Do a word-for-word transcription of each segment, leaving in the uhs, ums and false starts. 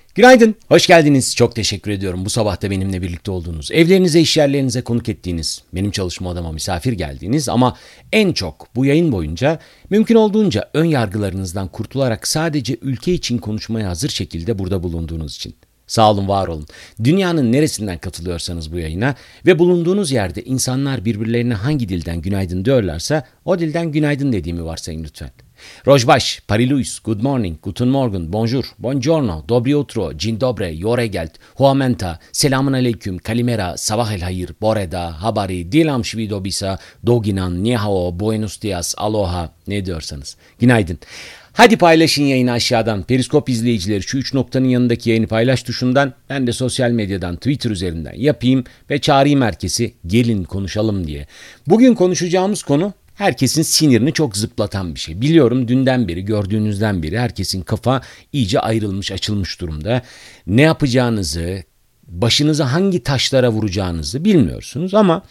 Günaydın, hoş geldiniz. Çok teşekkür ediyorum bu sabah da benimle birlikte olduğunuz, evlerinize, iş yerlerinize konuk ettiğiniz, benim çalışma odama misafir geldiğiniz ama en çok bu yayın boyunca mümkün olduğunca ön yargılarınızdan kurtularak sadece ülke için konuşmaya hazır şekilde burada bulunduğunuz için. Sağ olun, var olun. Dünyanın neresinden katılıyorsanız bu yayına ve bulunduğunuz yerde insanlar birbirlerine hangi dilden günaydın diyorlarsa o dilden günaydın dediğimi varsayın lütfen. Rojbaş, Pariluis, Good morning, Guten Morgen, Bonjour, Buongiorno, Dobry utro, Dzień dobry, Yoregelt, Huamenta, Selamun aleyküm, Kalimera, Sabah el hayır, Boreda, Habari, Dilam Shvidobisa, Doginan, Nihao, Buenos dias, Aloha, ne diyorsanız. Günaydın. Hadi paylaşın yayını aşağıdan. Periskop izleyicileri şu üç noktanın yanındaki yayını paylaş tuşundan, ben de sosyal medyadan, Twitter üzerinden yapayım ve çağırayım herkesi gelin konuşalım diye. Bugün konuşacağımız konu herkesin sinirini çok zıplatan bir şey. Biliyorum dünden beri, gördüğünüzden beri herkesin kafa iyice ayrılmış, açılmış durumda. Ne yapacağınızı, başınıza hangi taşlara vuracağınızı bilmiyorsunuz ama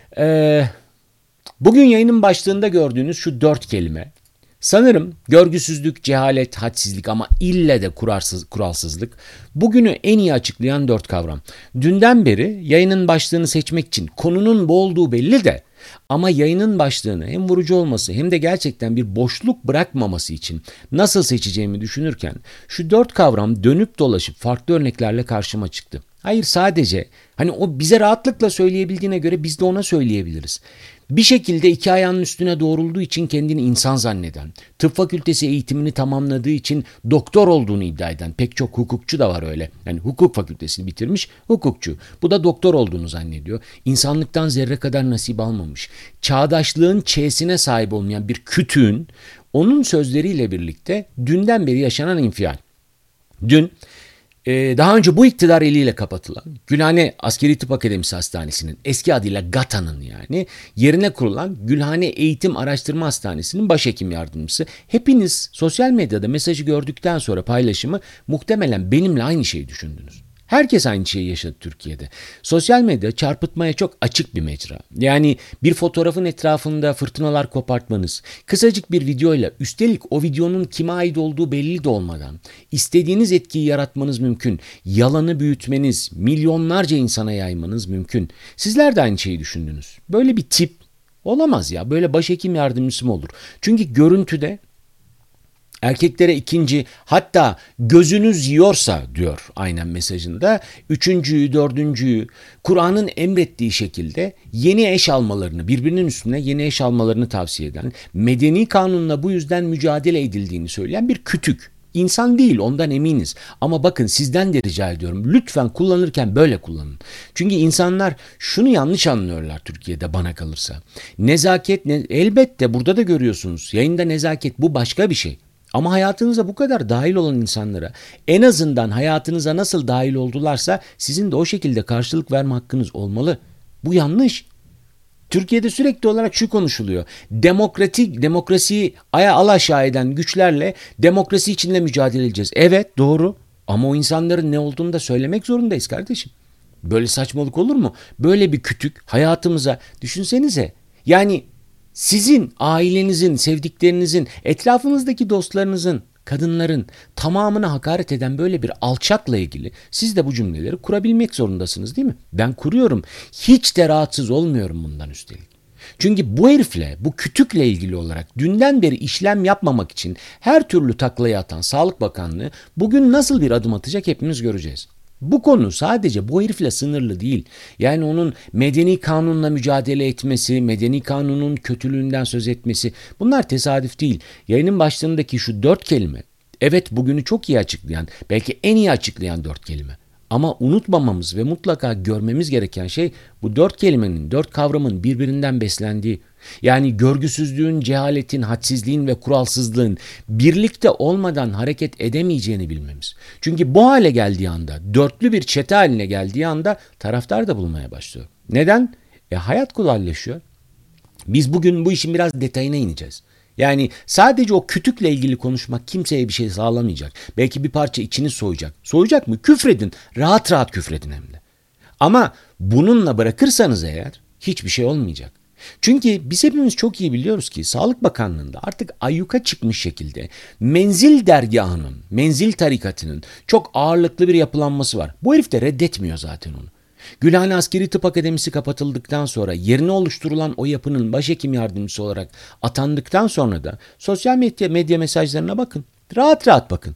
e, bugün yayının başlığında gördüğünüz şu dört kelime, sanırım görgüsüzlük, cehalet, hadsizlik ama ille de kurarsız, kuralsızlık bugünü en iyi açıklayan dört kavram. Dünden beri yayının başlığını seçmek için konunun bu olduğu belli de ama yayının başlığını hem vurucu olması hem de gerçekten bir boşluk bırakmaması için nasıl seçeceğimi düşünürken şu dört kavram dönüp dolaşıp farklı örneklerle karşıma çıktı. Hayır, sadece hani o bize rahatlıkla söyleyebildiğine göre biz de ona söyleyebiliriz. Bir şekilde iki ayağının üstüne doğrulduğu için kendini insan zanneden, tıp fakültesi eğitimini tamamladığı için doktor olduğunu iddia eden pek çok hukukçu da var öyle. Yani hukuk fakültesini bitirmiş hukukçu. Bu da doktor olduğunu zannediyor. İnsanlıktan zerre kadar nasip almamış. Çağdaşlığın ç'sine sahip olmayan bir kütüğün onun sözleriyle birlikte dünden beri yaşanan infial. Dün Ee, daha önce bu iktidar eliyle kapatılan Gülhane Askeri Tıp Akademisi Hastanesi'nin, eski adıyla GATA'nın yani yerine kurulan Gülhane Eğitim Araştırma Hastanesi'nin başhekim yardımcısı. Hepiniz sosyal medyada mesajı gördükten sonra paylaşımı muhtemelen benimle aynı şeyi düşündünüz. Herkes aynı şeyi yaşadı Türkiye'de. Sosyal medya çarpıtmaya çok açık bir mecra. Yani bir fotoğrafın etrafında fırtınalar kopartmanız, kısacık bir videoyla, üstelik o videonun kime ait olduğu belli de olmadan istediğiniz etkiyi yaratmanız mümkün. Yalanı büyütmeniz, milyonlarca insana yaymanız mümkün. Sizler de aynı şeyi düşündünüz. Böyle bir tip olamaz ya. Böyle başhekim yardımcısı mı olur? Çünkü görüntüde erkeklere ikinci, hatta gözünüz yiyorsa diyor aynen mesajında, üçüncüyü, dördüncüyü Kur'an'ın emrettiği şekilde yeni eş almalarını, birbirinin üstüne yeni eş almalarını tavsiye eden, medeni kanunla bu yüzden mücadele edildiğini söyleyen bir kütük. İnsan değil, ondan eminiz. Ama bakın, sizden de rica ediyorum, lütfen kullanırken böyle kullanın. Çünkü insanlar şunu yanlış anlıyorlar Türkiye'de bana kalırsa. Nezaket, ne, elbette burada da görüyorsunuz. Yayında nezaket, bu başka bir şey. Ama hayatınıza bu kadar dahil olan insanlara, en azından hayatınıza nasıl dahil oldularsa sizin de o şekilde karşılık verme hakkınız olmalı. Bu yanlış. Türkiye'de sürekli olarak şu konuşuluyor. Demokratik, demokrasiyi aya al aşağı eden güçlerle demokrasi içinde mücadele edeceğiz. Evet, doğru, ama o insanların ne olduğunu da söylemek zorundayız kardeşim. Böyle saçmalık olur mu? Böyle bir kütük hayatımıza, düşünsenize. Yani sizin, ailenizin, sevdiklerinizin, etrafınızdaki dostlarınızın, kadınların tamamına hakaret eden böyle bir alçakla ilgili siz de bu cümleleri kurabilmek zorundasınız, değil mi? Ben kuruyorum. Hiç de rahatsız olmuyorum bundan üstelik. Çünkü bu herifle, bu kütükle ilgili olarak dünden beri işlem yapmamak için her türlü taklayı atan Sağlık Bakanlığı bugün nasıl bir adım atacak hepimiz göreceğiz. Bu konu sadece bu herifle sınırlı değil. Yani onun medeni kanunla mücadele etmesi, medeni kanunun kötülüğünden söz etmesi, bunlar tesadüf değil. Yayının başlığındaki şu dört kelime, evet, bugünü çok iyi açıklayan, belki en iyi açıklayan dört kelime. Ama unutmamamız ve mutlaka görmemiz gereken şey, bu dört kelimenin, dört kavramın birbirinden beslendiği. Yani görgüsüzlüğün, cehaletin, hadsizliğin ve kuralsızlığın birlikte olmadan hareket edemeyeceğini bilmemiz. Çünkü bu hale geldiği anda, dörtlü bir çete haline geldiği anda taraftar da bulmaya başlıyor. Neden? E hayat kolaylaşıyor. Biz bugün bu işin biraz detayına ineceğiz. Yani sadece o kütükle ilgili konuşmak kimseye bir şey sağlamayacak. Belki bir parça içini soyacak. Soyacak mı? Küfredin. Rahat rahat küfredin hem de. Ama bununla bırakırsanız eğer hiçbir şey olmayacak. Çünkü biz hepimiz çok iyi biliyoruz ki Sağlık Bakanlığı'nda artık ayyuka çıkmış şekilde menzil dergahının, menzil tarikatının çok ağırlıklı bir yapılanması var. Bu herif de reddetmiyor zaten onu. Gülhane Askeri Tıp Akademisi kapatıldıktan sonra yerine oluşturulan o yapının başhekim yardımcısı olarak atandıktan sonra da sosyal medya, medya mesajlarına bakın. Rahat rahat bakın.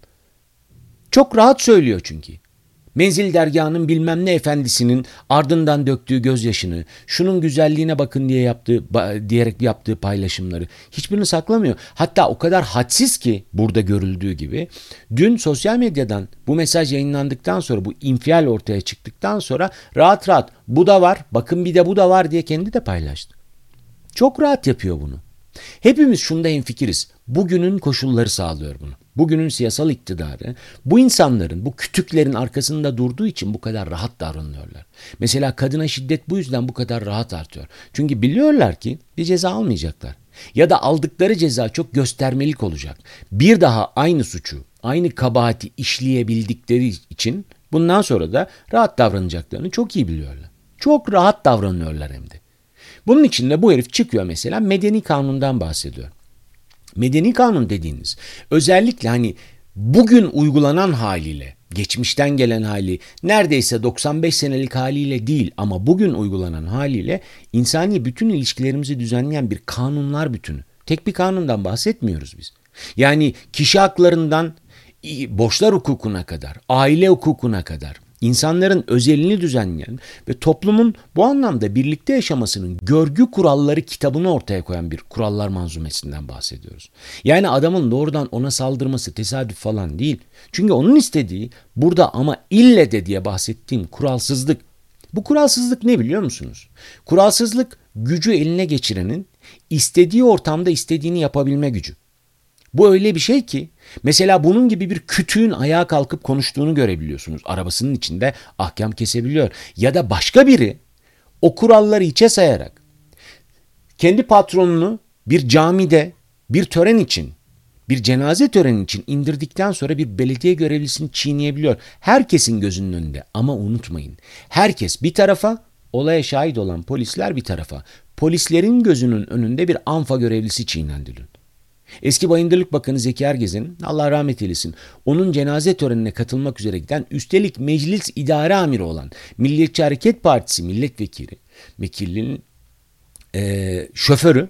Çok rahat söylüyor çünkü. Menzil dergahının bilmem ne efendisinin ardından döktüğü gözyaşını, şunun güzelliğine bakın diye yaptığı, diyerek yaptığı paylaşımları hiçbirini saklamıyor. Hatta o kadar hadsiz ki burada görüldüğü gibi dün sosyal medyadan bu mesaj yayınlandıktan sonra, bu infial ortaya çıktıktan sonra rahat rahat bu da var, bakın bir de bu da var diye kendi de paylaştı. Çok rahat yapıyor bunu. Hepimiz şunda hemfikiriz. Bugünün koşulları sağlıyor bunu. Bugünün siyasal iktidarı bu insanların, bu kütüklerin arkasında durduğu için bu kadar rahat davranıyorlar. Mesela kadına şiddet bu yüzden bu kadar rahat artıyor. Çünkü biliyorlar ki bir ceza almayacaklar. Ya da aldıkları ceza çok göstermelik olacak. Bir daha aynı suçu, aynı kabahati işleyebildikleri için bundan sonra da rahat davranacaklarını çok iyi biliyorlar. Çok rahat davranıyorlar hem de. Bunun için de bu herif çıkıyor mesela medeni kanundan bahsediyor. Medeni kanun dediğiniz özellikle hani bugün uygulanan haliyle, geçmişten gelen hali, neredeyse doksan beş senelik haliyle değil ama bugün uygulanan haliyle insani bütün ilişkilerimizi düzenleyen bir kanunlar bütünü. Tek bir kanundan bahsetmiyoruz biz. Yani kişi haklarından borçlar hukukuna kadar, aile hukukuna kadar, İnsanların özelini düzenleyen ve toplumun bu anlamda birlikte yaşamasının görgü kuralları kitabını ortaya koyan bir kurallar manzumesinden bahsediyoruz. Yani adamın doğrudan ona saldırması tesadüf falan değil. Çünkü onun istediği burada ama ille de diye bahsettiğim kuralsızlık. Bu kuralsızlık ne biliyor musunuz? Kuralsızlık gücü eline geçirenin istediği ortamda istediğini yapabilme gücü. Bu öyle bir şey ki mesela bunun gibi bir kütüğün ayağa kalkıp konuştuğunu görebiliyorsunuz. Arabasının içinde ahkam kesebiliyor. Ya da başka biri o kuralları hiçe sayarak kendi patronunu bir camide bir tören için, bir cenaze töreni için indirdikten sonra bir belediye görevlisini çiğneyebiliyor. Herkesin gözünün önünde ama unutmayın. Herkes bir tarafa, olaya şahit olan polisler bir tarafa. Polislerin gözünün önünde bir ANFA görevlisi çiğnendi dün. Eski Bayındırlık Bakanı Zeki Ergezen'in, Allah rahmet eylesin, onun cenaze törenine katılmak üzere giden, üstelik meclis idare amiri olan Milliyetçi Hareket Partisi milletvekili, vekilinin e, şoförü,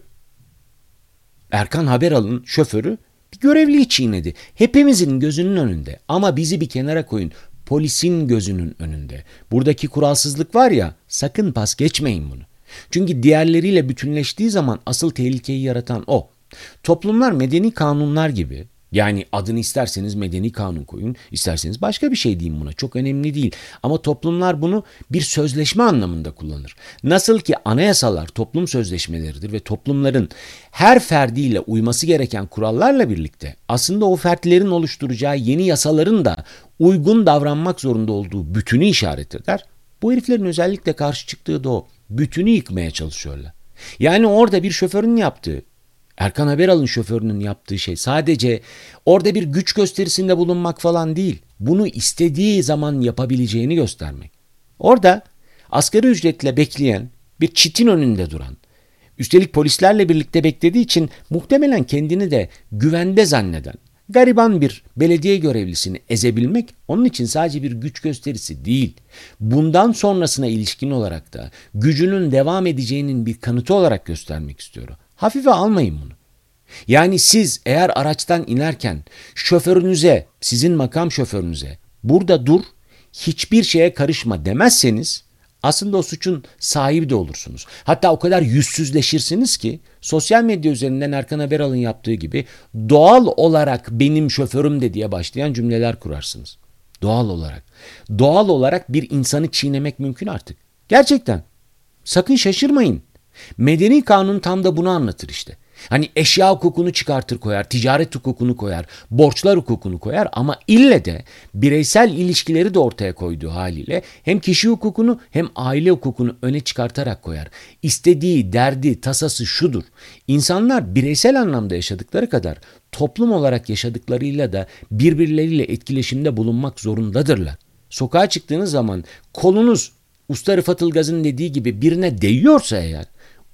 Erkan Haberal'ın şoförü bir görevliyi çiğnedi. Hepimizin gözünün önünde ama bizi bir kenara koyun, polisin gözünün önünde. Buradaki kuralsızlık var ya, sakın pas geçmeyin bunu. Çünkü diğerleriyle bütünleştiği zaman asıl tehlikeyi yaratan o. Toplumlar medeni kanunlar gibi, yani adını isterseniz medeni kanun koyun, isterseniz başka bir şey deyin buna, çok önemli değil. Ama toplumlar bunu bir sözleşme anlamında kullanır. Nasıl ki anayasalar toplum sözleşmeleridir ve toplumların her ferdiyle uyması gereken kurallarla birlikte aslında o fertlerin oluşturacağı yeni yasaların da uygun davranmak zorunda olduğu bütünü işaret eder. Bu heriflerin özellikle karşı çıktığı da o. Bütünü yıkmaya çalışıyorlar. Yani orada bir şoförün yaptığı, Erkan Haberal'ın şoförünün yaptığı şey sadece orada bir güç gösterisinde bulunmak falan değil. Bunu istediği zaman yapabileceğini göstermek. Orada asgari ücretle bekleyen bir çitin önünde duran, üstelik polislerle birlikte beklediği için muhtemelen kendini de güvende zanneden gariban bir belediye görevlisini ezebilmek onun için sadece bir güç gösterisi değil. Bundan sonrasına ilişkin olarak da gücünün devam edeceğinin bir kanıtı olarak göstermek istiyor. Hafife almayın bunu. Yani siz eğer araçtan inerken şoförünüze, sizin makam şoförünüze burada dur, hiçbir şeye karışma demezseniz aslında o suçun sahibi de olursunuz. Hatta o kadar yüzsüzleşirsiniz ki sosyal medya üzerinden Erkan Haberal'ın yaptığı gibi doğal olarak benim şoförüm de diye başlayan cümleler kurarsınız. Doğal olarak. Doğal olarak bir insanı çiğnemek mümkün artık. Gerçekten. Sakın şaşırmayın. Medeni kanun tam da bunu anlatır işte. Hani eşya hukukunu çıkartır koyar, ticaret hukukunu koyar, borçlar hukukunu koyar ama ille de bireysel ilişkileri de ortaya koyduğu haliyle hem kişi hukukunu hem aile hukukunu öne çıkartarak koyar. İstediği, derdi, tasası şudur. İnsanlar bireysel anlamda yaşadıkları kadar toplum olarak yaşadıklarıyla da birbirleriyle etkileşimde bulunmak zorundadırlar. Sokağa çıktığınız zaman kolunuz Usta Rıfat Ilgaz'ın dediği gibi birine değiyorsa eğer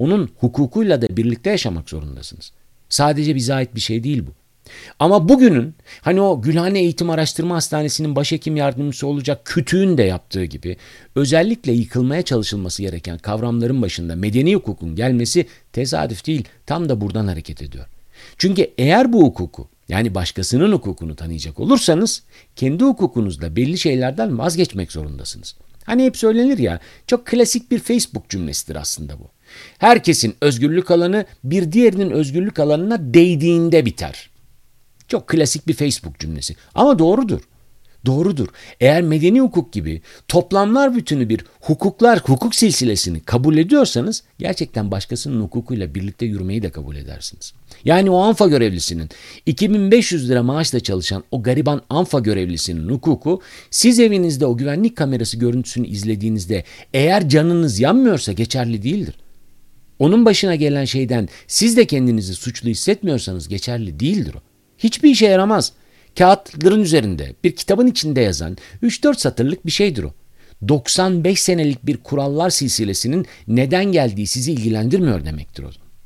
onun hukukuyla da birlikte yaşamak zorundasınız. Sadece bize ait bir şey değil bu. Ama bugünün hani o Gülhane Eğitim Araştırma Hastanesi'nin başhekim yardımcısı olacak kütüğün de yaptığı gibi özellikle yıkılmaya çalışılması gereken kavramların başında medeni hukukun gelmesi tesadüf değil, tam da buradan hareket ediyor. Çünkü eğer bu hukuku, yani başkasının hukukunu tanıyacak olursanız kendi hukukunuzda belli şeylerden vazgeçmek zorundasınız. Hani hep söylenir ya, çok klasik bir Facebook cümlesidir aslında bu. Herkesin özgürlük alanı bir diğerinin özgürlük alanına değdiğinde biter. Çok klasik bir Facebook cümlesi ama doğrudur. Doğrudur. Eğer medeni hukuk gibi toplamlar bütünü bir hukuklar, hukuk silsilesini kabul ediyorsanız gerçekten başkasının hukukuyla birlikte yürümeyi de kabul edersiniz. Yani o ANFA görevlisinin iki bin beş yüz lira maaşla çalışan o gariban ANFA görevlisinin hukuku siz evinizde o güvenlik kamerası görüntüsünü izlediğinizde eğer canınız yanmıyorsa geçerli değildir. Onun başına gelen şeyden siz de kendinizi suçlu hissetmiyorsanız geçerli değildir o. Hiçbir işe yaramaz. Kağıtların üzerinde, bir kitabın içinde yazan üç dört satırlık bir şeydir o. doksan beş senelik bir kurallar silsilesinin neden geldiği sizi ilgilendirmiyor demektir o.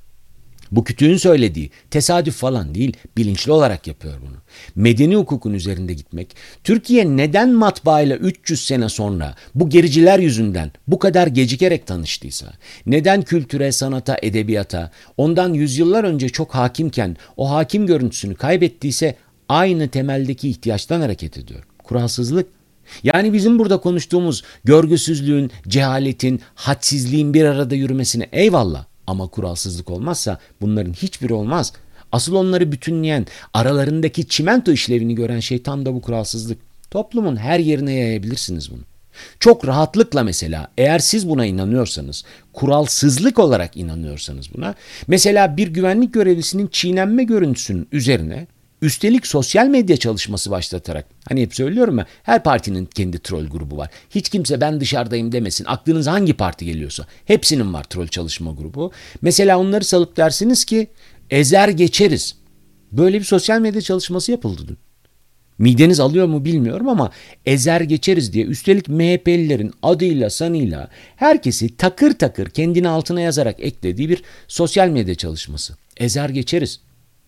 Bu kütüğün söylediği tesadüf falan değil, bilinçli olarak yapıyor bunu. Medeni hukukun üzerinde gitmek, Türkiye neden matbaayla üç yüz sene sonra bu gericiler yüzünden bu kadar gecikerek tanıştıysa, neden kültüre, sanata, edebiyata ondan yüzyıllar önce çok hakimken o hakim görüntüsünü kaybettiyse aynı temeldeki ihtiyaçtan hareket ediyor. Kuralsızlık. Yani bizim burada konuştuğumuz görgüsüzlüğün, cehaletin, hadsizliğin bir arada yürümesine eyvallah. Ama kuralsızlık olmazsa bunların hiçbiri olmaz. Asıl onları bütünleyen, aralarındaki çimento işlevini gören şey tam da bu kuralsızlık. Toplumun her yerine yayabilirsiniz bunu. Çok rahatlıkla mesela eğer siz buna inanıyorsanız, kuralsızlık olarak inanıyorsanız buna, mesela bir güvenlik görevlisinin çiğnenme görüntüsünün üzerine üstelik sosyal medya çalışması başlatarak, hani hep söylüyorum ya, her partinin kendi troll grubu var. Hiç kimse ben dışarıdayım demesin. Aklınıza hangi parti geliyorsa hepsinin var troll çalışma grubu. Mesela onları salıp dersiniz ki ezer geçeriz. Böyle bir sosyal medya çalışması yapıldı dün. Mideniz alıyor mu bilmiyorum ama ezer geçeriz diye üstelik M H P'lilerin adıyla sanıyla herkesi takır takır kendini altına yazarak eklediği bir sosyal medya çalışması. Ezer geçeriz.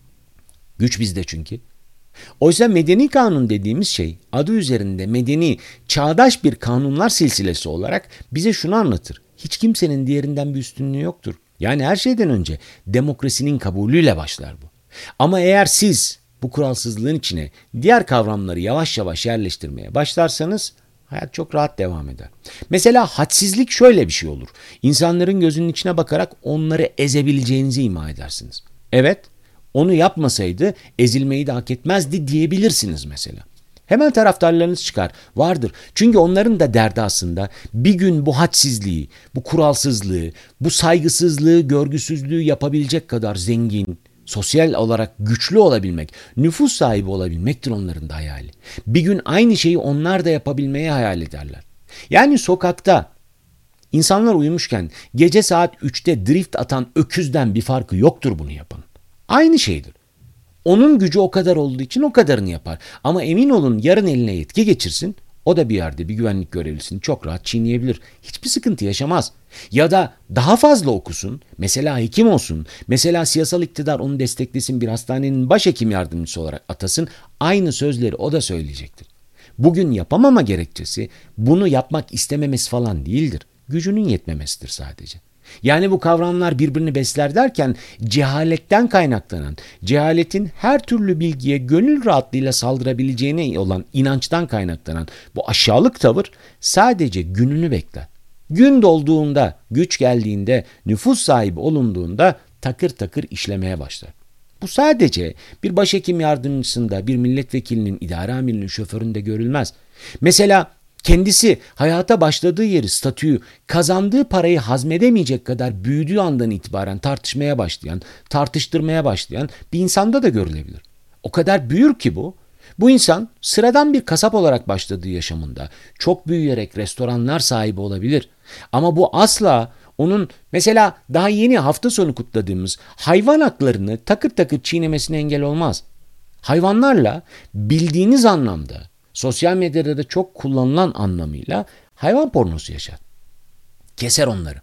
Güç bizde çünkü. Oysa medeni kanun dediğimiz şey adı üzerinde medeni, çağdaş bir kanunlar silsilesi olarak bize şunu anlatır. Hiç kimsenin diğerinden bir üstünlüğü yoktur. Yani her şeyden önce demokrasinin kabulüyle başlar bu. Ama eğer siz bu kuralsızlığın içine diğer kavramları yavaş yavaş yerleştirmeye başlarsanız hayat çok rahat devam eder. Mesela hadsizlik şöyle bir şey olur. İnsanların gözünün içine bakarak onları ezebileceğinizi ima edersiniz. Evet, onu yapmasaydı ezilmeyi de hak etmezdi diyebilirsiniz mesela. Hemen taraftarlarınız çıkar. Vardır. Çünkü onların da derdi aslında bir gün bu hadsizliği, bu kuralsızlığı, bu saygısızlığı, görgüsüzlüğü yapabilecek kadar zengin, sosyal olarak güçlü olabilmek, nüfus sahibi olabilmektir onların da hayali. Bir gün aynı şeyi onlar da yapabilmeye hayal ederler. Yani sokakta insanlar uyumuşken gece saat üçte drift atan öküzden bir farkı yoktur bunu yapan. Aynı şeydir. Onun gücü o kadar olduğu için o kadarını yapar. Ama emin olun yarın eline yetki geçirsin, o da bir yerde bir güvenlik görevlisini çok rahat çiğneyebilir. Hiçbir sıkıntı yaşamaz. Ya da daha fazla okusun, mesela hekim olsun, mesela siyasal iktidar onu desteklesin, bir hastanenin başhekim yardımcısı olarak atasın, aynı sözleri o da söyleyecektir. Bugün yapamama gerekçesi bunu yapmak istememesi falan değildir. Gücünün yetmemesidir sadece. Yani bu kavramlar birbirini besler derken cehaletten kaynaklanan, cehaletin her türlü bilgiye gönül rahatlığıyla saldırabileceğine olan inançtan kaynaklanan bu aşağılık tavır sadece gününü bekler. Gün dolduğunda, güç geldiğinde, nüfus sahibi olunduğunda takır takır işlemeye başlar. Bu sadece bir başhekim yardımcısında, bir milletvekilinin, idare amirinin, şoföründe görülmez. Mesela kendisi hayata başladığı yeri, statüyü, kazandığı parayı hazmedemeyecek kadar büyüdüğü andan itibaren tartışmaya başlayan, tartıştırmaya başlayan bir insanda da görülebilir. O kadar büyür ki bu. Bu insan sıradan bir kasap olarak başladığı yaşamında çok büyüyerek restoranlar sahibi olabilir. Ama bu asla onun mesela daha yeni hafta sonu kutladığımız hayvan haklarını takır takır çiğnemesine engel olmaz. Hayvanlarla bildiğiniz anlamda, sosyal medyada da çok kullanılan anlamıyla hayvan pornosu yaşar. Keser onları.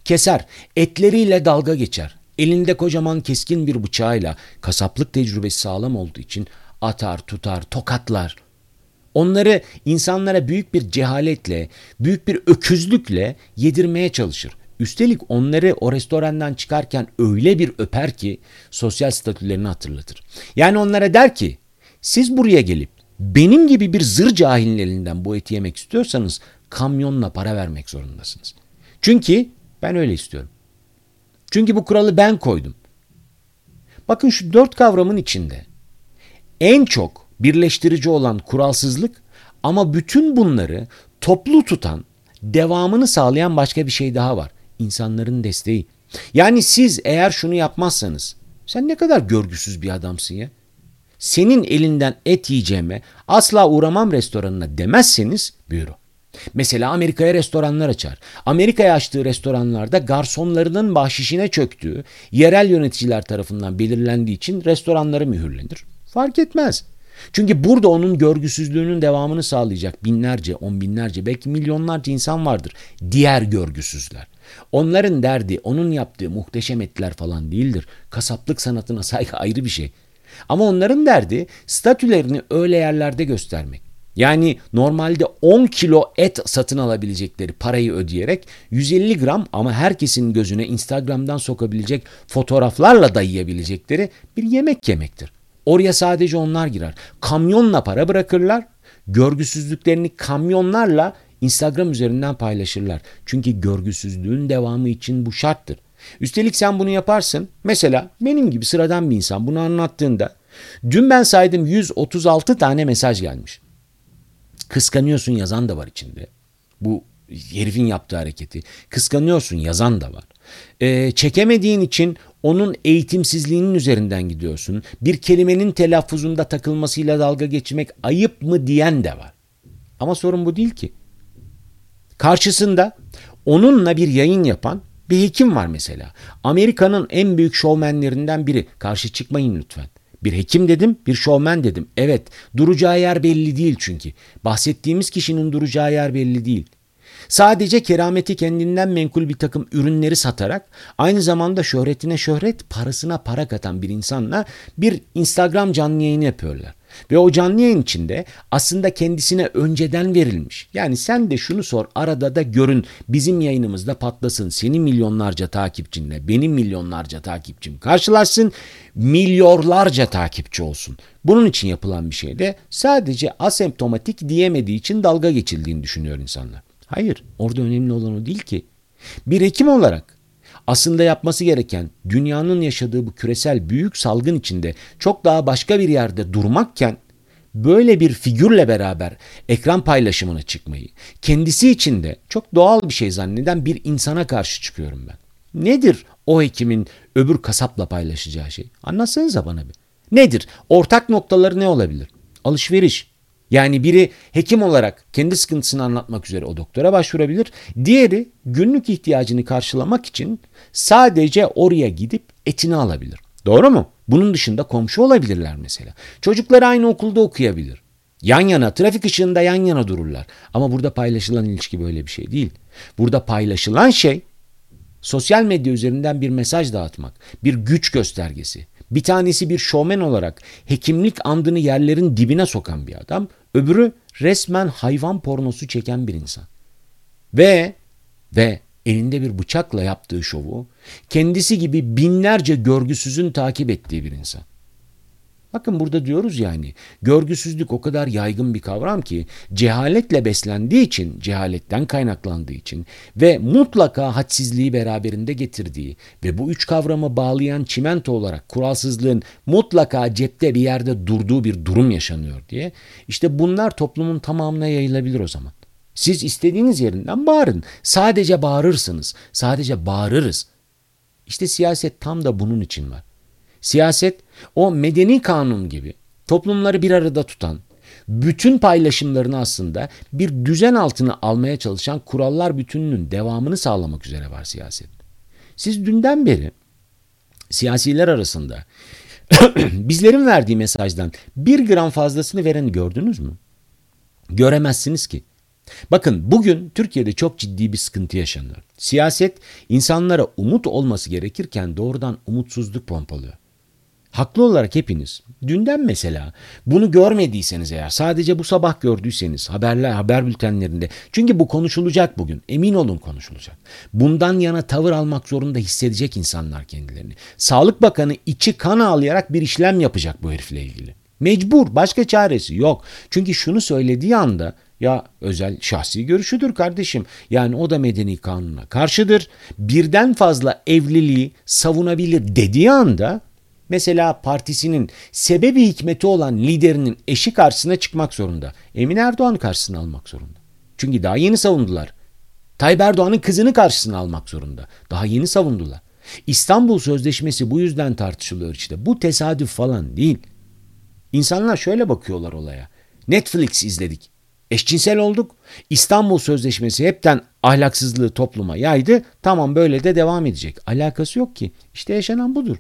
keser, etleriyle dalga geçer. Elinde kocaman keskin bir bıçağıyla kasaplık tecrübesi sağlam olduğu için atar, tutar, tokatlar. Onları insanlara büyük bir cehaletle, büyük bir öküzlükle yedirmeye çalışır. Üstelik onları o restorandan çıkarken öyle bir öper ki sosyal statülerini hatırlatır. Yani onlara der ki, siz buraya gelip benim gibi bir zır cahilin elinden bu eti yemek istiyorsanız kamyonla para vermek zorundasınız. Çünkü ben öyle istiyorum. Çünkü bu kuralı ben koydum. Bakın şu dört kavramın içinde en çok birleştirici olan kuralsızlık ama bütün bunları toplu tutan, devamını sağlayan başka bir şey daha var. İnsanların desteği. Yani siz eğer şunu yapmazsanız, sen ne kadar görgüsüz bir adamsın ya. Senin elinden et yiyeceğime asla uğramam restoranına demezseniz buyurun. Mesela Amerika'ya restoranlar açar. Amerika'ya açtığı restoranlarda garsonlarının bahşişine çöktüğü yerel yöneticiler tarafından belirlendiği için restoranları mühürlenir. Fark etmez. Çünkü burada onun görgüsüzlüğünün devamını sağlayacak binlerce, on binlerce, belki milyonlarca insan vardır. Diğer görgüsüzler. Onların derdi onun yaptığı muhteşem etler falan değildir. Kasaplık sanatına saygı ayrı bir şey. Ama onların derdi statülerini öyle yerlerde göstermek. Yani normalde on kilo et satın alabilecekleri parayı ödeyerek yüz elli gram ama herkesin gözüne Instagram'dan sokabilecek fotoğraflarla dayayabilecekleri bir yemek yemektir. Oraya sadece onlar girer. Kamyonla para bırakırlar. Görgüsüzlüklerini kamyonlarla Instagram üzerinden paylaşırlar. Çünkü görgüsüzlüğün devamı için bu şarttır. Üstelik sen bunu yaparsın. Mesela benim gibi sıradan bir insan bunu anlattığında dün ben saydım yüz otuz altı tane mesaj gelmiş. Kıskanıyorsun yazan da var içinde. Bu herifin yaptığı hareketi. Kıskanıyorsun yazan da var. Ee, çekemediğin için onun eğitimsizliğinin üzerinden gidiyorsun. Bir kelimenin telaffuzunda takılmasıyla dalga geçmek ayıp mı diyen de var. Ama sorun bu değil ki. Karşısında onunla bir yayın yapan bir hekim var mesela. Amerika'nın en büyük şovmenlerinden biri. Karşı çıkmayın lütfen. Bir hekim dedim, bir şovmen dedim. Evet, duracağı yer belli değil çünkü. Bahsettiğimiz kişinin duracağı yer belli değil. Sadece kerameti kendinden menkul bir takım ürünleri satarak aynı zamanda şöhretine şöhret, parasına para katan bir insanla bir Instagram canlı yayını yapıyorlar. Ve o canlı yayın içinde aslında kendisine önceden verilmiş. Yani sen de şunu sor, arada da görün, bizim yayınımızda patlasın. Senin milyonlarca takipçinle benim milyonlarca takipçim karşılaşsın, milyonlarca takipçi olsun. Bunun için yapılan bir şey de sadece asemptomatik diyemediği için dalga geçildiğini düşünüyor insanlar. Hayır, orada önemli olan o değil ki. Bir hekim olarak aslında yapması gereken dünyanın yaşadığı bu küresel büyük salgın içinde çok daha başka bir yerde durmakken böyle bir figürle beraber ekran paylaşımına çıkmayı kendisi için de çok doğal bir şey zanneden bir insana karşı çıkıyorum ben. Nedir o hekimin öbür kasapla paylaşacağı şey? Anlatsanıza bana bir. Nedir? Ortak noktaları ne olabilir? Alışveriş. Yani biri hekim olarak kendi sıkıntısını anlatmak üzere o doktora başvurabilir. Diğeri günlük ihtiyacını karşılamak için sadece oraya gidip etini alabilir. Doğru mu? Bunun dışında komşu olabilirler mesela. Çocukları aynı okulda okuyabilir. Yan yana, trafik ışığında yan yana dururlar. Ama burada paylaşılan ilişki böyle bir şey değil. Burada paylaşılan şey sosyal medya üzerinden bir mesaj dağıtmak, bir güç göstergesi. Bir tanesi bir şovmen olarak hekimlik andını yerlerin dibine sokan bir adam, öbürü resmen hayvan pornosu çeken bir insan. Ve ve elinde bir bıçakla yaptığı şovu kendisi gibi binlerce görgüsüzün takip ettiği bir insan. Bakın burada diyoruz yani görgüsüzlük o kadar yaygın bir kavram ki cehaletle beslendiği için, cehaletten kaynaklandığı için ve mutlaka hadsizliği beraberinde getirdiği ve bu üç kavramı bağlayan çimento olarak kuralsızlığın mutlaka cepte bir yerde durduğu bir durum yaşanıyor diye. İşte bunlar toplumun tamamına yayılabilir o zaman. Siz istediğiniz yerinden bağırın. Sadece bağırırsınız. Sadece bağırırız. İşte siyaset tam da bunun için var. Siyaset o medeni kanun gibi toplumları bir arada tutan, bütün paylaşımlarını aslında bir düzen altına almaya çalışan kurallar bütününün devamını sağlamak üzere var siyaset. Siz dünden beri siyasiler arasında bizlerin verdiği mesajdan bir gram fazlasını vereni gördünüz mü? Göremezsiniz ki. Bakın bugün Türkiye'de çok ciddi bir sıkıntı yaşanıyor. Siyaset insanlara umut olması gerekirken doğrudan umutsuzluk pompalıyor. Haklı olarak hepiniz dünden mesela bunu görmediyseniz eğer sadece bu sabah gördüyseniz haberler haber bültenlerinde çünkü bu konuşulacak bugün emin olun konuşulacak. Bundan yana tavır almak zorunda hissedecek insanlar kendilerini. Sağlık Bakanı içi kan ağlayarak bir işlem yapacak bu herifle ilgili. Mecbur başka çaresi yok. Çünkü şunu söylediği anda ya özel şahsi görüşüdür kardeşim. Yani o da medeni kanuna karşıdır. Birden fazla evliliği savunabilir dediği anda mesela partisinin sebebi hikmeti olan liderinin eşi karşısına çıkmak zorunda. Emine Erdoğan karşısına almak zorunda. Çünkü daha yeni savundular. Tayyip Erdoğan'ın kızını karşısına almak zorunda. Daha yeni savundular. İstanbul Sözleşmesi bu yüzden tartışılıyor işte. Bu tesadüf falan değil. İnsanlar şöyle bakıyorlar olaya. Netflix izledik. Eşcinsel olduk. İstanbul Sözleşmesi hepten ahlaksızlığı topluma yaydı. Tamam böyle de devam edecek. Alakası yok ki. İşte yaşanan budur.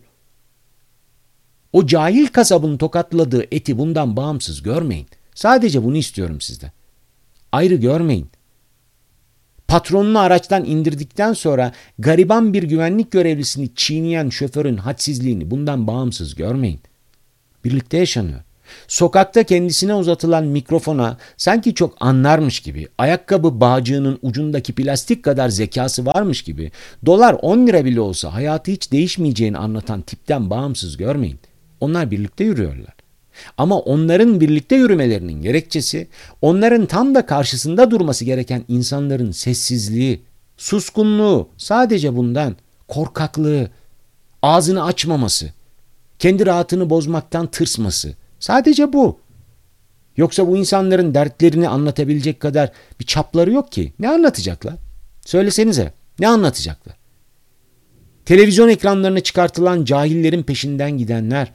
O cahil kasabın tokatladığı eti bundan bağımsız görmeyin. Sadece bunu istiyorum sizden. Ayrı görmeyin. Patronunu araçtan indirdikten sonra gariban bir güvenlik görevlisini çiğneyen şoförün hadsizliğini bundan bağımsız görmeyin. Birlikte yaşanıyor. Sokakta kendisine uzatılan mikrofona sanki çok anlarmış gibi, ayakkabı bağcığının ucundaki plastik kadar zekası varmış gibi, dolar on lira bile olsa hayatı hiç değişmeyeceğini anlatan tipten bağımsız görmeyin. Onlar birlikte yürüyorlar. Ama onların birlikte yürümelerinin gerekçesi, onların tam da karşısında durması gereken insanların sessizliği, suskunluğu, sadece bundan, korkaklığı, ağzını açmaması, kendi rahatını bozmaktan tırsması. Sadece bu. Yoksa bu insanların dertlerini anlatabilecek kadar bir çapları yok ki. Ne anlatacaklar? Söylesenize. Ne anlatacaklar? Televizyon ekranlarına çıkartılan cahillerin peşinden gidenler,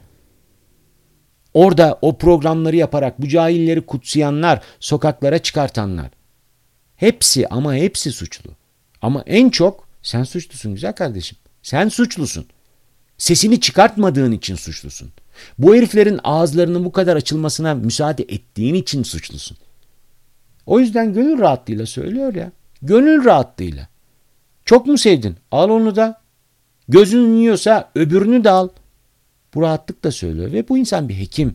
orada o programları yaparak bu cahilleri kutsayanlar, sokaklara çıkartanlar. Hepsi ama hepsi suçlu. Ama en çok sen suçlusun güzel kardeşim. Sen suçlusun. Sesini çıkartmadığın için suçlusun. Bu heriflerin ağızlarının bu kadar açılmasına müsaade ettiğin için suçlusun. O yüzden gönül rahatlığıyla söylüyor ya. Gönül rahatlığıyla. Çok mu sevdin? Al onu da. Gözün yiyorsa öbürünü de al. Bu rahatlıkla söylüyor ve bu insan bir hekim.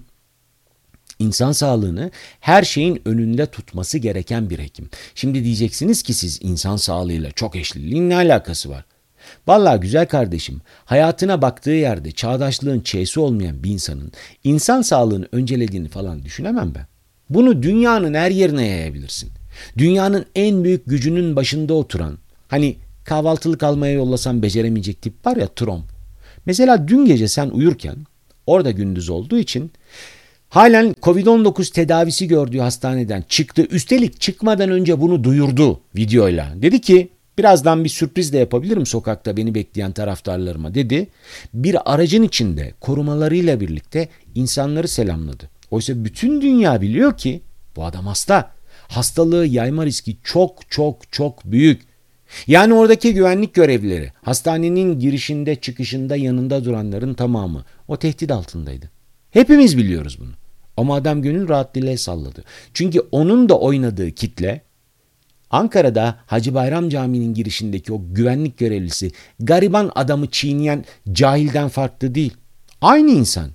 İnsan sağlığını her şeyin önünde tutması gereken bir hekim. Şimdi diyeceksiniz ki siz insan sağlığıyla çok eşliliğin ne alakası var? Vallahi güzel kardeşim, hayatına baktığı yerde çağdaşlığın ç'si olmayan bir insanın insan sağlığını öncelediğini falan düşünemem ben. Bunu dünyanın her yerine yayabilirsin. Dünyanın en büyük gücünün başında oturan, hani kahvaltılık almaya yollasan beceremeyecek tip var ya, Trump. Mesela dün gece sen uyurken, orada gündüz olduğu için halen kovid on dokuz tedavisi gördüğü hastaneden çıktı. Üstelik çıkmadan önce bunu duyurdu videoyla. Dedi ki birazdan bir sürpriz de yapabilirim sokakta beni bekleyen taraftarlarıma dedi. Bir aracın içinde korumalarıyla birlikte insanları selamladı. Oysa bütün dünya biliyor ki bu adam hasta. Hastalığı yayma riski çok çok çok büyük. Yani oradaki güvenlik görevlileri, hastanenin girişinde çıkışında yanında duranların tamamı o tehdit altındaydı. Hepimiz biliyoruz bunu. Ama adam gönül rahatlığıyla salladı. Çünkü onun da oynadığı kitle, Ankara'da Hacı Bayram Camii'nin girişindeki o güvenlik görevlisi gariban adamı çiğneyen cahilden farklı değil. Aynı insan.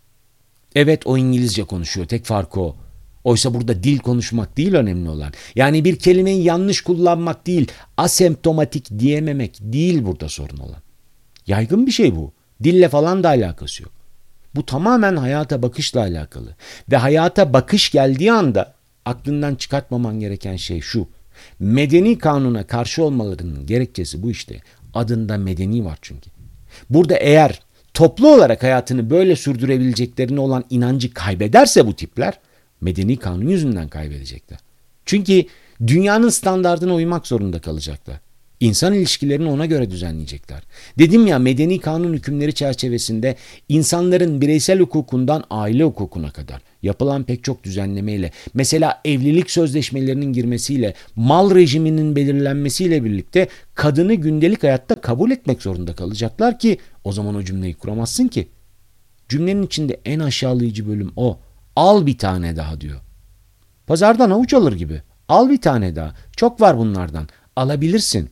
Evet o İngilizce konuşuyor, tek farkı o. Oysa burada dil konuşmak değil önemli olan. Yani bir kelimeyi yanlış kullanmak değil, asemptomatik diyememek değil burada sorun olan. Yaygın bir şey bu. Dille falan da alakası yok. Bu tamamen hayata bakışla alakalı. Ve hayata bakış geldiği anda aklından çıkartmaman gereken şey şu. Medeni kanuna karşı olmalarının gerekçesi bu işte. Adında medeni var çünkü. Burada eğer toplu olarak hayatını böyle sürdürebileceklerine olan inancı kaybederse bu tipler, medeni kanun yüzünden kaybedecekler. Çünkü dünyanın standardına uymak zorunda kalacaklar. İnsan ilişkilerini ona göre düzenleyecekler. Dedim ya, medeni kanun hükümleri çerçevesinde insanların bireysel hukukundan aile hukukuna kadar yapılan pek çok düzenlemeyle, mesela evlilik sözleşmelerinin girmesiyle, mal rejiminin belirlenmesiyle birlikte kadını gündelik hayatta kabul etmek zorunda kalacaklar ki o zaman o cümleyi kuramazsın ki. Cümlenin içinde en aşağılayıcı bölüm o. Al bir tane daha diyor. Pazardan avuç alır gibi. Al bir tane daha. Çok var bunlardan. Alabilirsin.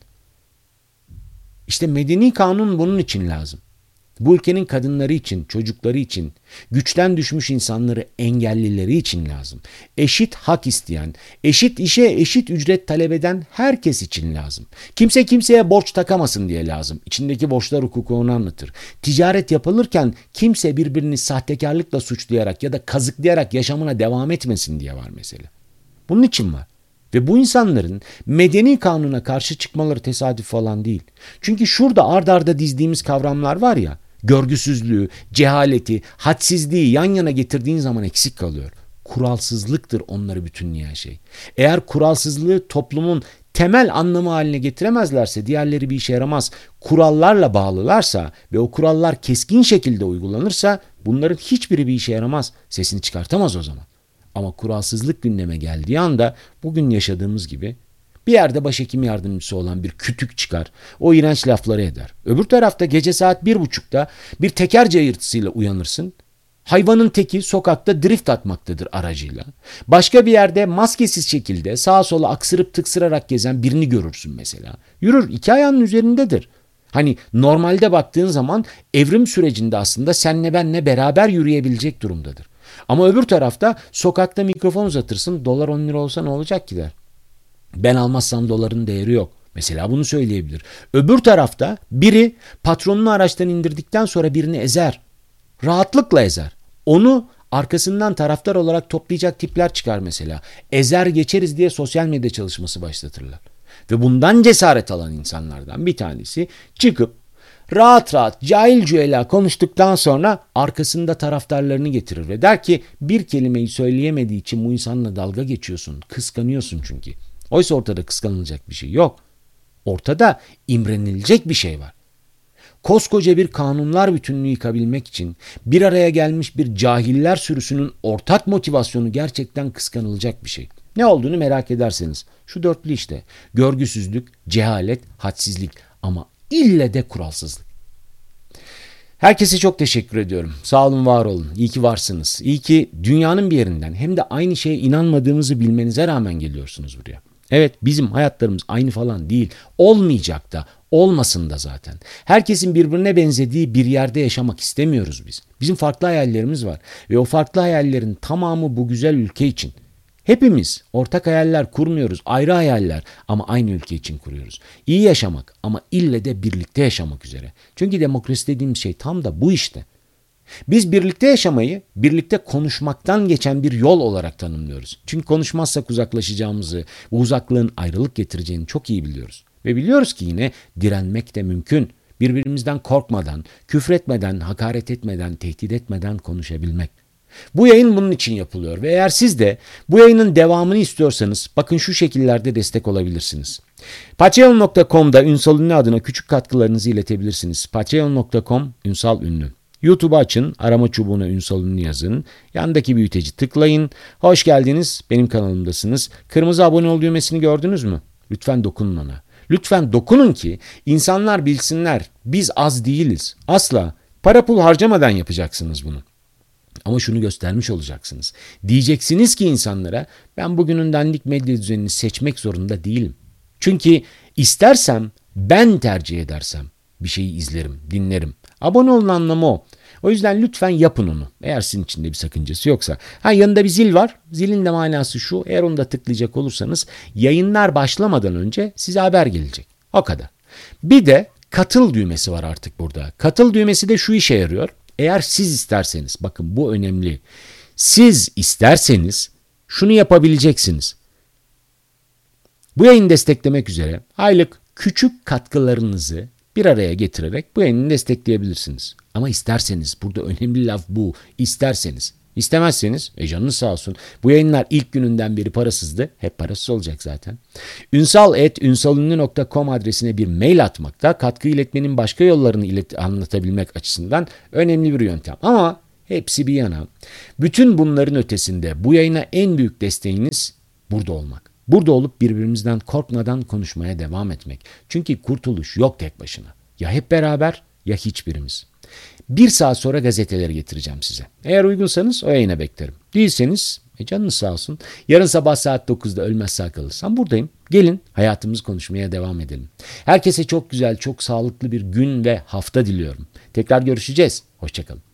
İşte medeni kanun bunun için lazım. Bu ülkenin kadınları için, çocukları için, güçten düşmüş insanları, engellileri için lazım. Eşit hak isteyen, eşit işe eşit ücret talep eden herkes için lazım. Kimse kimseye borç takamasın diye lazım. İçindeki borçlar hukuku onu anlatır. Ticaret yapılırken kimse birbirini sahtekarlıkla suçlayarak ya da kazıklayarak yaşamına devam etmesin diye var mesela. Bunun için var. Ve bu insanların medeni kanuna karşı çıkmaları tesadüf falan değil. Çünkü şurada ard arda dizdiğimiz kavramlar var ya, görgüsüzlüğü, cehaleti, hadsizliği yan yana getirdiğin zaman eksik kalıyor. Kuralsızlıktır onları bütünleyen şey. Eğer kuralsızlığı toplumun temel anlamı haline getiremezlerse diğerleri bir işe yaramaz. Kurallarla bağlılarsa ve o kurallar keskin şekilde uygulanırsa bunların hiçbiri bir işe yaramaz. Sesini çıkartamaz o zaman. Ama kuralsızlık gündeme geldiği anda bugün yaşadığımız gibi bir yerde başhekim yardımcısı olan bir kütük çıkar. O iğrenç lafları eder. Öbür tarafta gece saat bir buçukta bir teker cayırtısıyla uyanırsın. Hayvanın teki sokakta drift atmaktadır aracıyla. Başka bir yerde maskesiz şekilde sağa sola aksırıp tıksırarak gezen birini görürsün mesela. Yürür, iki ayağının üzerindedir. Hani normalde baktığın zaman evrim sürecinde aslında senle benle beraber yürüyebilecek durumdadır. Ama öbür tarafta sokakta mikrofon uzatırsın, dolar on lira olsa ne olacak ki der. Ben almazsam doların değeri yok. Mesela bunu söyleyebilir. Öbür tarafta biri patronunu araçtan indirdikten sonra birini ezer. Rahatlıkla ezer. Onu arkasından taraftar olarak toplayacak tipler çıkar mesela. Ezer geçeriz diye sosyal medya çalışması başlatırlar. Ve bundan cesaret alan insanlardan bir tanesi çıkıp rahat rahat cahil cüela konuştuktan sonra arkasında taraftarlarını getirir ve der ki bir kelimeyi söyleyemediği için bu insanla dalga geçiyorsun, kıskanıyorsun çünkü. Oysa ortada kıskanılacak bir şey yok. Ortada imrenilecek bir şey var. Koskoca bir kanunlar bütünlüğü yıkabilmek için bir araya gelmiş bir cahiller sürüsünün ortak motivasyonu gerçekten kıskanılacak bir şey. Ne olduğunu merak ederseniz şu dörtlü işte: görgüsüzlük, cehalet, hadsizlik ama ille de kuralsızlık. Herkese çok teşekkür ediyorum. Sağ olun, var olun. İyi ki varsınız. İyi ki dünyanın bir yerinden hem de aynı şeye inanmadığımızı bilmenize rağmen geliyorsunuz buraya. Evet, bizim hayatlarımız aynı falan değil. Olmayacak da, olmasın da zaten. Herkesin birbirine benzediği bir yerde yaşamak istemiyoruz biz. Bizim farklı hayallerimiz var ve o farklı hayallerin tamamı bu güzel ülke için. Hepimiz ortak hayaller kurmuyoruz, ayrı hayaller ama aynı ülke için kuruyoruz. İyi yaşamak ama ille de birlikte yaşamak üzere. Çünkü demokrasi dediğimiz şey tam da bu işte. Biz birlikte yaşamayı, birlikte konuşmaktan geçen bir yol olarak tanımlıyoruz. Çünkü konuşmazsak uzaklaşacağımızı, bu uzaklığın ayrılık getireceğini çok iyi biliyoruz. Ve biliyoruz ki yine direnmek de mümkün. Birbirimizden korkmadan, küfretmeden, hakaret etmeden, tehdit etmeden konuşabilmek. Bu yayın bunun için yapılıyor ve eğer siz de bu yayının devamını istiyorsanız bakın şu şekillerde destek olabilirsiniz. patreon nokta com'da Ünsal Ünlü adına küçük katkılarınızı iletebilirsiniz. patreon nokta com Ünsal Ünlü. YouTube'u açın, arama çubuğuna Ünsal Ünlü yazın. Yandaki büyüteci tıklayın. Hoş geldiniz, benim kanalımdasınız. Kırmızı abone ol düğmesini gördünüz mü? Lütfen dokunun ona. Lütfen dokunun ki insanlar bilsinler. Biz az değiliz. Asla. Para pul harcamadan yapacaksınız bunu. Ama şunu göstermiş olacaksınız. Diyeceksiniz ki insanlara ben bugünün dandik medya düzenini seçmek zorunda değilim. Çünkü istersem, ben tercih edersem bir şeyi izlerim, dinlerim. Abone olun anlamı o. O yüzden lütfen yapın onu. Eğer sizin için de bir sakıncası yoksa. Ha, yanında bir zil var. Zilin de manası şu: eğer onu da tıklayacak olursanız yayınlar başlamadan önce size haber gelecek. O kadar. Bir de katıl düğmesi var artık burada. Katıl düğmesi de şu işe yarıyor. Eğer siz isterseniz, bakın bu önemli. Siz isterseniz şunu yapabileceksiniz. Bu yayını desteklemek üzere aylık küçük katkılarınızı bir araya getirerek bu yayını destekleyebilirsiniz. Ama isterseniz, burada önemli laf bu, isterseniz. İstemezseniz, e canınız sağ olsun. Bu yayınlar ilk gününden beri parasızdı. Hep parasız olacak zaten. ünsal et ünsalünlü nokta com adresine bir mail atmak da katkı iletmenin başka yollarını ilet anlatabilmek açısından önemli bir yöntem. Ama hepsi bir yana, bütün bunların ötesinde bu yayına en büyük desteğiniz burada olmak. Burada olup birbirimizden korkmadan konuşmaya devam etmek. Çünkü kurtuluş yok tek başına. Ya hep beraber ya hiçbirimiz. Bir saat sonra gazeteleri getireceğim size. Eğer uygunsanız o yayına beklerim. Değilseniz E canınız sağ olsun. Yarın sabah saat dokuzda ölmez sağ kalırsam buradayım. Gelin hayatımızı konuşmaya devam edelim. Herkese çok güzel, çok sağlıklı bir gün ve hafta diliyorum. Tekrar görüşeceğiz. Hoşçakalın.